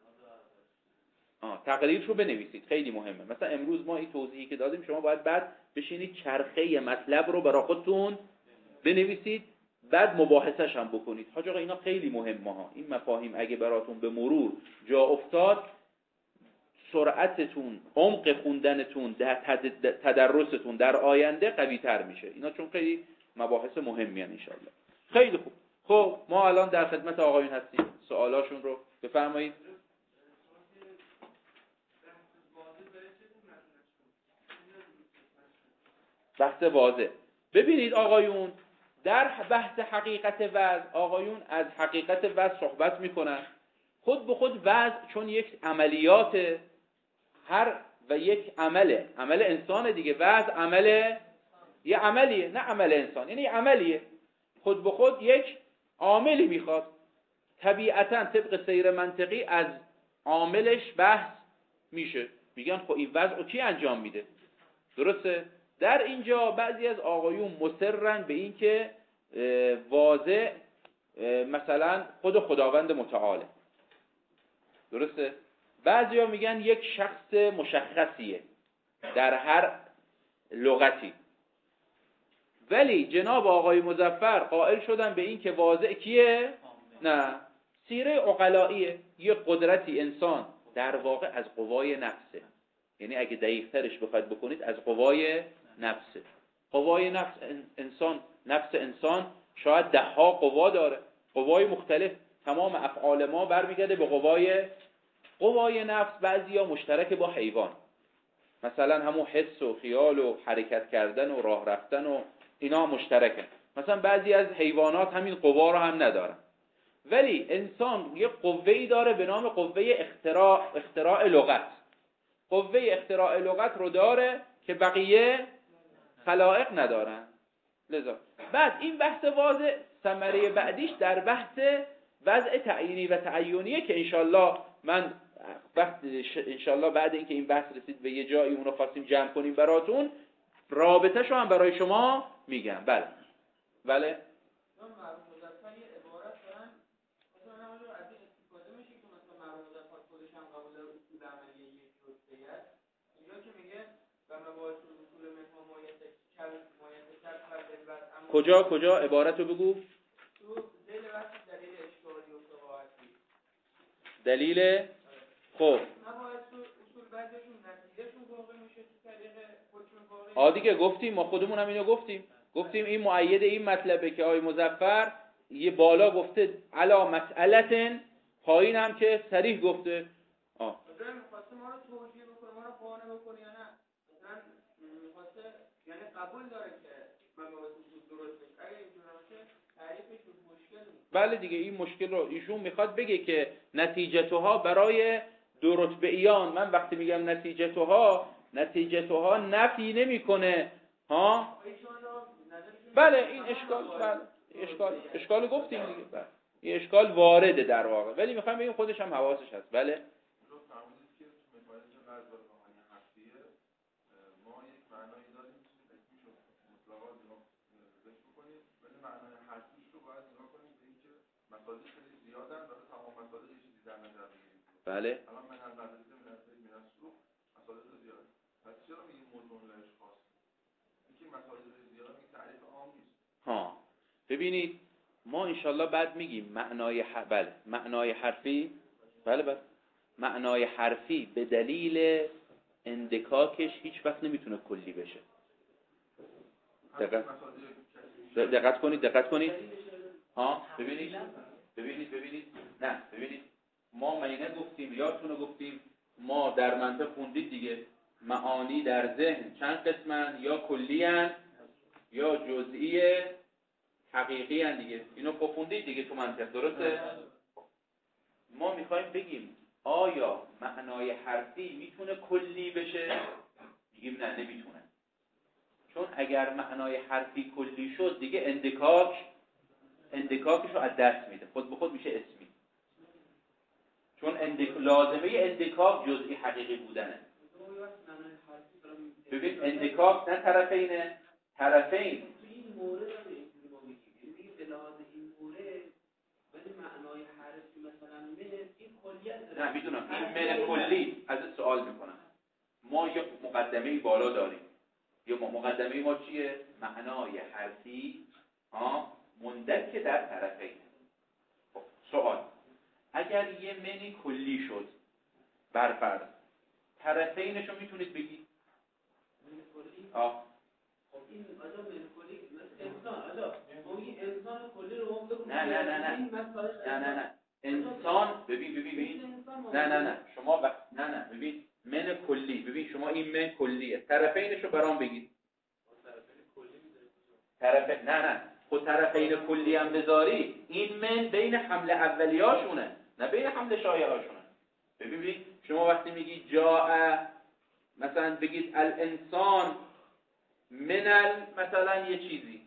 تقریرشو بنویسید، خیلی مهمه. مثلا امروز ما این توضیحی که دادیم شما باید بعد بشینید چرخه مطلب رو برای خودتون بنویسید، بعد مباحثش هم بکنید. حاج آقا اینا خیلی مهمه ها. این مفاهیم اگه براتون به مرور جا افتاد، سرعتتون، عمق خوندنتون، تدرستون در آینده قوی تر میشه. اینا چون خیلی مباحث مهمی ان انشالله. خیلی خوب. خب ما الان در خدمت آقایون هستیم. سوالاشون رو بفرمایید. بحث واضح. ببینید آقایون در بحث حقیقت وضع، آقایون از حقیقت وضع صحبت میکنن. خود به خود وضع چون یک عملیات و یک عمل انسان دیگه. وضع یه عملیه، نه عمل انسان، یعنی عملیه. خود به خود یک عاملی میخواد. طبیعتاً طبق سیر منطقی از عاملش بحث میشه. میگن خب این وضع رو کی انجام میده؟ درسته؟ در اینجا بعضی از آقایون مصرن به این که واضع مثلا خود خداوند متعاله. درسته؟ بعضیا میگن یک شخص مشخصیه در هر لغتی. ولی جناب آقای مظفر قائل شدن به این که واضع کیه؟ نه، سیره عقلائیه. یک قدرتی انسان در واقع از قوای نفسه. یعنی اگه دقیق ترش بخواید بکنید از قوای نفسه. قوای نفس انسان شاید 10 قوا داره، قوای مختلف. تمام افعال ما برمیگرده به قوای نفس. بعضیا مشترک با حیوان، مثلا همون حس و خیال و حرکت کردن و راه رفتن و اینا مشترکه. مثلا بعضی از حیوانات همین قوا رو هم ندارن. ولی انسان یه قوه‌ای داره به نام قوه اختراع لغت. قوه اختراع لغت رو داره که بقیه خلائق ندارن. لذا بعد این بحث واضح ثمره بعدیش در بحث وضع تعیینی و تعینیه که انشالله من انشالله بعد اینکه این بحث رسید به یه جایی اونو خواستیم جمع کنیم براتون، رابطه‌شو هم برای شما میگم. بله کجا عبارتو بگو. دلیل خب دیگه گفتیم، ما خودمون هم اینو گفتیم این مؤید این مطلبه که آقای مظفر یه بالا گفته علا مسئلتن، پایین هم که صریح گفته. مثلا می‌خواسته ما رو توجیه بکنه، ما رو قانع بکنه یا نه؟ مثلا می‌خواسته یعنی قبول داره که مباحث اصول درست نیست. اگه اینجوری باشه تعریفش مشکل نیست. بله دیگه این مشکل رو ایشون میخواد بگه که نتیجتها برای دو رتبه‌ایان، من وقتی میگم نتیجتها نفی نمیکنه ها. بله این اشکال گفتیم دیگه. بله این اشکال وارده در واقع، ولی میخوایم بگیم خودش هم حواسش هست. بله بله ها. ببینید ما انشالله بعد میگیم معنای حرفی، بله معنای حرفی به دلیل اندکاکش هیچ وقت نمیتونه کلی بشه. دقت کنید ها. ببینید نه ببینید ما مینه گفتیم، یادتونه گفتیم ما در منطق خوندید دیگه، معانی در ذهن چند قسمن، یا کلی هن یا جزئی حقیقی هن دیگه. اینو خوندید دیگه تو منطق، درسته؟ ما میخوایم بگیم آیا معنای حرفی میتونه کلی بشه؟ میگیم نه نمیتونه، چون اگر معنای حرفی کلی شد دیگه اندکاکش رو از دست میده، خود به خود میشه اسمی، چون لازمه اندکاک جزئی حقیقی بودنه. ببین اندکاک نه طرفین این مورد هم اینجوری ما میگیم، به لحاظ این مورد ولی معنای حرفی مثلا من این کلیت نه میدونم این من کلی از سوال میکنم. ما یه مقدمه بالا داریم، یا مقدمه ما چیه؟ معنای حرفی مندک در طرفین. خب سوال، اگر یه منی کلی شد برفرض، طرفینش رو میتونید بگید؟ من کلی؟ خب این آجا من کلی انسان، آجا این انسان کلی رو هم بگو. نه انسان ببین نه شما نه ببین من کلی، ببین شما این من کلیه، طرفینش رو برام بگید. نه خود طرفین کلی هم بذاری، این من بین حمله اولیاشونه نه بین حمله شایعاشونه. ببین شما وقتی میگی جاء، مثلا بگید الانسان من مثلا یه چیزی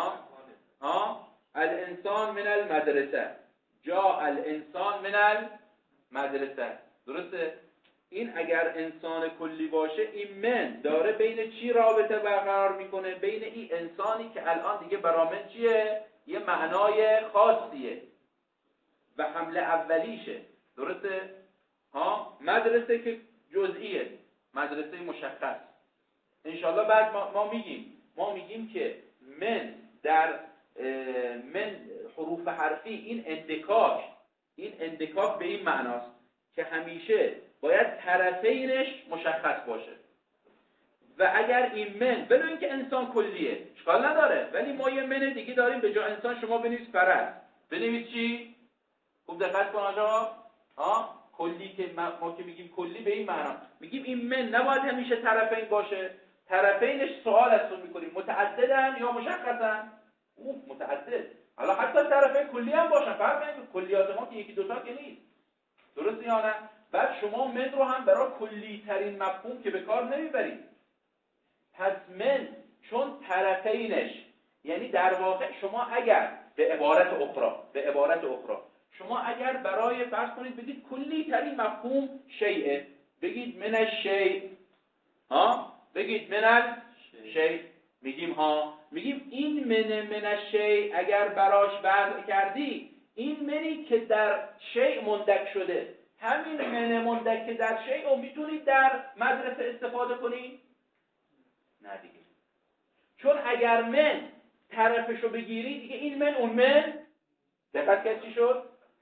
الانسان من المدرسه، جاء الانسان من المدرسه، درسته؟ این اگر انسان کلی باشه، این من داره بین چی رابطه برقرار میکنه؟ بین این انسانی که الان دیگه برامن چیه؟ یه معنای خاصیه و حمله اولیشه، درسته؟ مدرسه که جزئیه، مدرسه مشخص. انشالله بعد ما میگیم که من در من حروف حرفی این اندکاک به این معناست که همیشه باید طرفینش مشخص باشه. و اگر این من ولو اینکه انسان کلیه اشکال نداره، ولی ما یه من دیگه داریم به جا انسان، شما بنویس فرد، بنویس چی؟ خوب دقت کن آجا. کلی که ما که میگیم کلی به این معنا میگیم این من نباید همیشه طرفین باشه. طرفینش سوال ازتون میکنیم متعددن یا مشخصن؟ متعدد. حالا حتی طرفین کلی هم باشن، فرق نمیکنه، کلیات ما که یکی دوتا که نیست، درست یا نه؟ بعد شما من رو هم برای کلی ترین مفهوم که به کار نمیبرید. پس من چون طرفینش، یعنی در واقع شما اگر به عبارت اخرى شما اگر برای فرض کنید بگید کلی ترین مفهوم شیء، بگید من الشیء، بگید من الشیء، میگیم این من الشیء اگر براش وضع کردی، این منی که در شیء مندک شده، همین من مندک در شیء رو میتونید در مدرسه استفاده کنید؟ نه دیگه، چون اگر من طرفشو بگیری دیگه این من اون من دقت کرد چی شد؟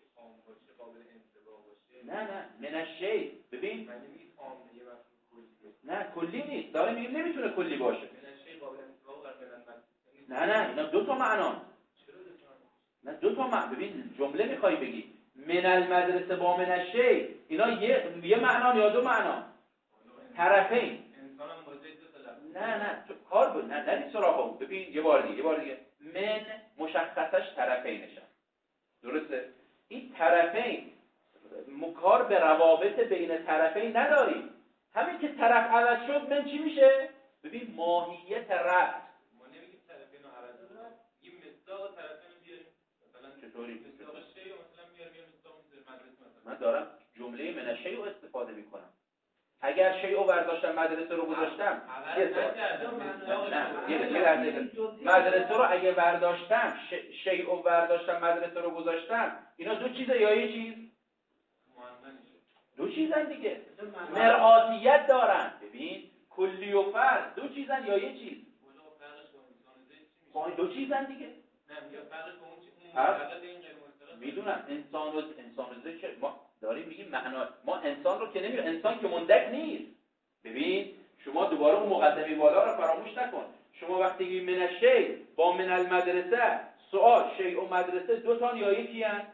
نه من الشیء، ببین نه کلی نیست، داره میگیم نمیتونه کلی باشه. نه اینا دو تا معنا. نه دو تا معنا. ببین جمله میخوای بگی من المدرسه با من الشیء، اینا یه معنا یا دو معنا؟ طرفین. نه تو کار بود. نه سراغ اون. ببین یه بار دیگه من مشخصش طرفینشه. درسته؟ این طرفین کار به روابط بین طرفین نداریم. همین که طرف عوض شد من چی میشه؟ ببین ماهیت ربط. ما نمیگیم طرفین رو عوض کنیم، میگیم مصداق طرفین رو بیاریم. مثلا چطوری؟ مصداق شی رو مثلا بیاریم مصداق مدرسه مثلا. من دارم جمله من شی رو استفاده میکنم. اگر شی رو برداشتم مدرسه رو گذاشتم مدرسه رو اگه برداشتم شی رو برداشتم مدرسه رو گذاشتم، اینا دو چیزه یا یه چیز؟ دو چیزن دیگه. مرآتیت دارن. ببین کلی و فرد دو چیزن یا یه چیز؟ دو چیزن دیگه. میدونم انسان و چه ما داریم میگیم معنا. ما انسان رو که نمیدونم، انسان که مندک نیست. ببین شما دوباره اون مقدمه بالا رو فراموش نکن. شما وقتی میگی من الشیء با من المدرسه، سوال شیء و مدرسه دو تا یا یکی ان؟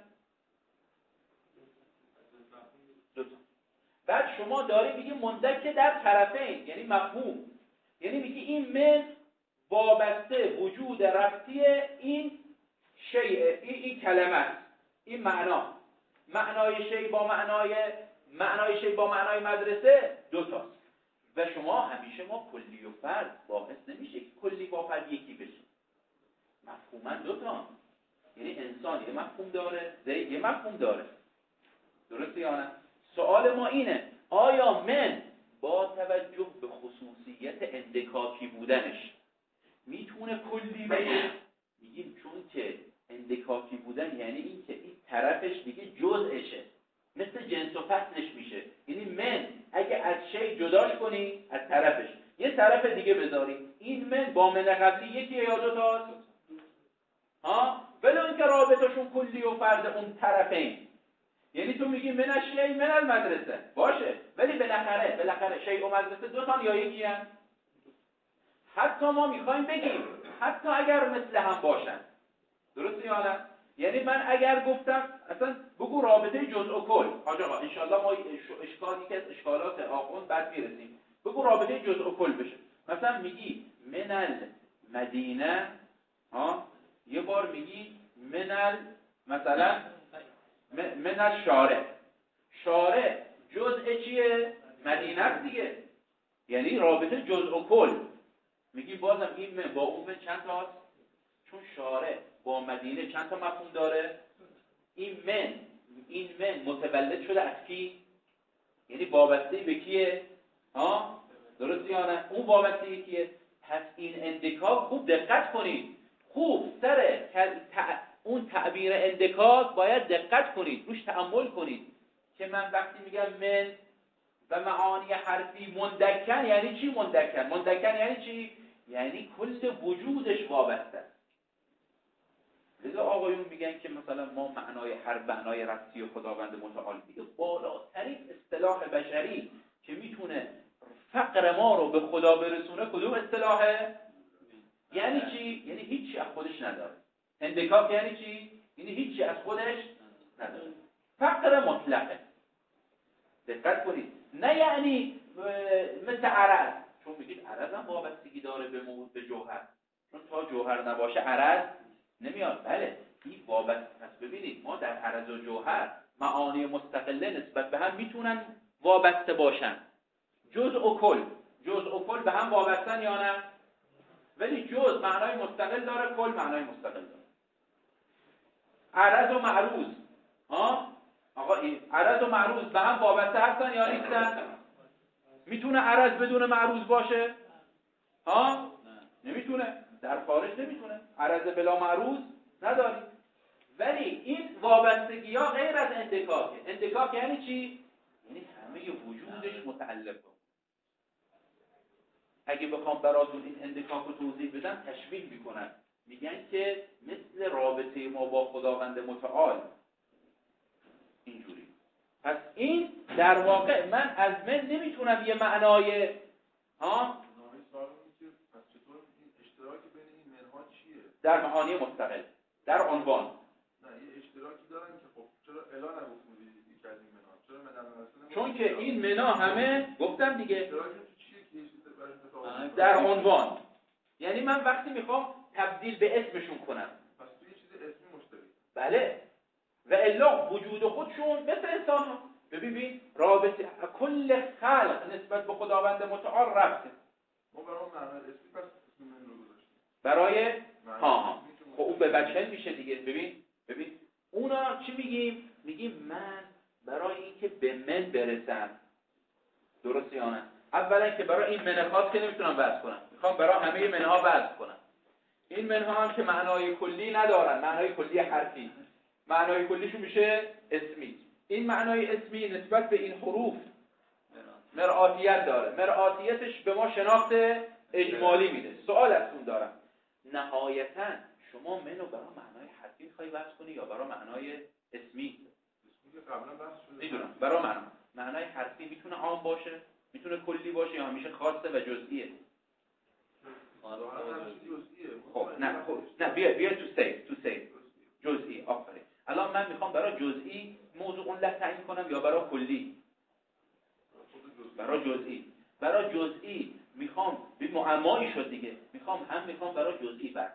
دو تا. بعد شما داری میگی مندک در طرفین، یعنی مفهوم، یعنی میگی این من وابسته وجود ربطی این شیء، این کلمه، این معنای شیء با معنای مدرسه دو تاست. و شما همیشه ما کلی و فرد باعث نمیشه که کلی با فرد یکی بشه. مفهوما دو تا. یعنی انسان یه مفهوم داره، زید یه مفهوم داره. درسته یا نه؟ سوال ما اینه آیا من با توجه به خصوصیت اندکاکی بودنش میتونه کلی بشه؟ میگیم چون که اندکاکی بودن یعنی این که این طرفش دیگه جزءشه، مثل جنس و فصلش میشه. یعنی من اگه از شی جداش کنی از طرفش یه طرف دیگه بذاری، این من با من قبلی یکیه یا دو تاست؟ ولو اینکه رابطشون کلی و فرد اون طرفین. یعنی تو میگی من الشیء من المدرسه باشه، ولی بالاخره شیء و مدرسه دو تا یا یکی ان؟ حتی ما میخوایم بگیم حتی اگر مثل هم باشن. درسته یا نه؟ یعنی من اگر گفتم اصلا بگو رابطه جزء و کل، حاج آقا ان شاءالله ما یکی از اشکالات آخوند بعد میرسیم، بگو رابطه جزء و کل بشه. مثلا میگی من المدینه، یه بار میگی مثلا من شارع جزء چیه؟ مدینه است دیگه. یعنی رابطه جزء و کل. میگی بازم این من با اون چند تا هست؟ چون شارع با مدینه چند تا مفهوم داره؟ این من متولد شده از کی؟ یعنی وابسته به کیه؟ درسته یا نه؟ اون وابسته کیه؟ پس این اندکاک خوب دقت کنید. خوب سر اون تعبیر اندکاک باید دقت کنید، روش تأمل کنید که من وقتی میگم من و معانی حرفی مندکن یعنی چی؟ مندکن یعنی چی؟ یعنی کل وجودش وابسته است. لذا آقایون میگن که مثلا ما معنای ربطی خداوند متعال دیگه بالاترین اصطلاح بشری که میتونه فقر ما رو به خدا برسونه کدوم اصطلاحه؟ یعنی چی؟ یعنی هیچی از خودش نداره. اندکاک یعنی چی؟ یعنی هیچی از خودش نداره. فقر مطلقه. دقت کنید. نه یعنی مثل عرض، چون میگید عرض هم وابستگی داره به جوهر، چون تا جوهر نباشه عرض نمیاد. بله این وابسته است. ببینید ما در عرض و جوهر معانی مستقله نسبت به هم میتونن وابسته باشن. جزء و کل به هم وابستن یا نه؟ ولی جزء معنای مستقل داره، کل معنای مستقل داره. عرض و معروض آقا این عرض و معروض به هم وابسته هستن یا نیستن؟ میتونه عرض بدون معروض باشه؟ نمیتونه. در خارج نمیتونه. عرض بلا معروض نداری. ولی این وابستگی ها غیر از اندکاکه. اندکاک یعنی چی؟ یعنی همه وجودش متعلقه. اگه بخوام براتون این اندکاک رو توضیح بدم تشبیه میکنن، میگن که مثل رابطه ما با خداوند متعال اینجوری. پس این در واقع من از من نمیتونم یه معنای پس چطور این اشتراک بین این منها چیه؟ در معانی مستقل، در عنوان. نه یه اشتراکی دارن که خب چرا الا نگفتید یک از این منها؟ چرا مدام چون که این منا همه گفتم دیگه اشتراکی تو چیه که یه چیز برای تفاوت در عنوان، یعنی من وقتی میخوام تبدیل به اسمشون کنم، پس تو یه چیز اسمی مشترک. بله، و الا وجود خودشون مثل انسان ها. ببین رابطه کل خلق نسبت به خداوند متعال ربطه. ما برای معنی اسمی پس اسم من رو گذاشتیم برای ها خب اون به وجه میشه دیگه. ببین اونا چی میگیم من برای اینکه به من برسم، درسته یا نه؟ اولا که برای این من خاص که نمیتونم وضع کنم، میخوام برای همه منها وضع کنم. این منها هم که معنای کلی ندارن، معنای کلی حرفی، معنای کلیشون میشه اسمی. این معنای اسمی نسبت به این حروف مرآتیت داره، مرآتیتش به ما شناخت اجمالی میده. سوال ازتون دارم، نهایتاً شما منو برای معنای حرفی میخوای وضع کنی یا برای معنای اسمی؟ اسمی که قبلا بحث شده. میدونم برای معنای حرفی میتونه عام باشه، میتونه کلی باشه یا همیشه خاصه و جزئیه. خب نه بیا تو سیف جزئی. آفرین. الان من میخوام برای جزئی موضوع اون له تعیین کنم یا برای کلی؟ برای جزئی میخوام به معمایی شد دیگه، میخوام برای جزئی بعد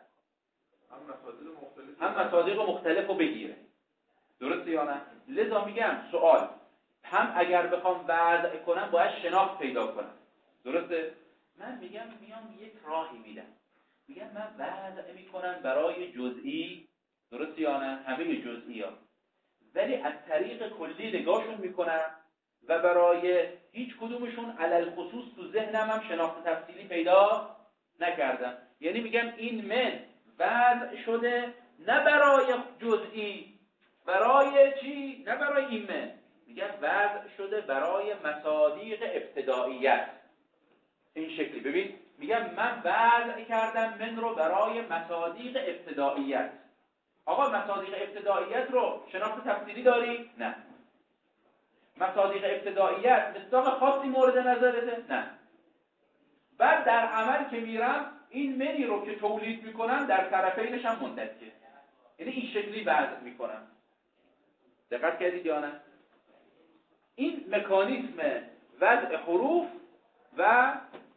هم مصادیق مختلف رو بگیره، درسته یا نه؟ لذا میگم سوال هم اگر بخوام وضع کنم باید شناخت پیدا کنم، درسته؟ من میگم میام یک راهی میگم من وضع میکنم برای جزئی، درسته یا نه؟ همه جزئی ها، ولی از طریق کلی نگاهشون میکنم و برای هیچ کدومشون علل خصوص تو ذهنم هم شناخت تفصیلی پیدا نکردم. یعنی میگم این من وضع شده نه برای جزئی، برای چی؟ نه برای این من، میگم وضع شده برای مصادیق ابتدائیت. این شکلی ببین، میگم من وضع کردم من رو برای مصادیق ابتدائیت. آقا مصادیق ابتدائیت رو شناخت تفصیلی داری؟ نه. مصادیق ابتدائیت مصداق خاصی مورد نظرته؟ نه. بعد در عمل که میرم این منی رو که تولید میکنم در طرفینش هم مندرجه، یعنی این شکلی وضع میکنم. دقت کردید یا نه؟ این مکانیزم وضع حروف و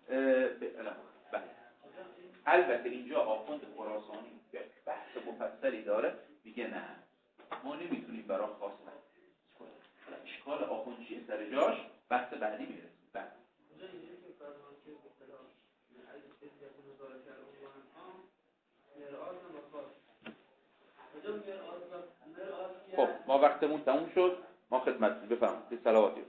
البته اینجا آخوند خراسانی بحث مفصلی داره، میگه نه ما نمیتونیم برای خاص کنیم. اشکال آخوند چیه سر جاش، بحث بعدی میرسیم. بعد خب ما وقتمون تموم شد، ما خدمتتون بفرمایید. صلواتی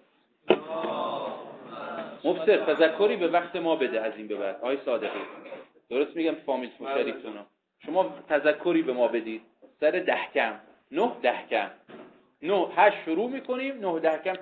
مبصر تذکری به وقت ما بده از این به بعد. آقای صادقی درست میگم فامیل شریفتون، شما تذکری به ما بدید سر 10 کم 9 10 کم 9 8 شروع میکنیم 9 10 کم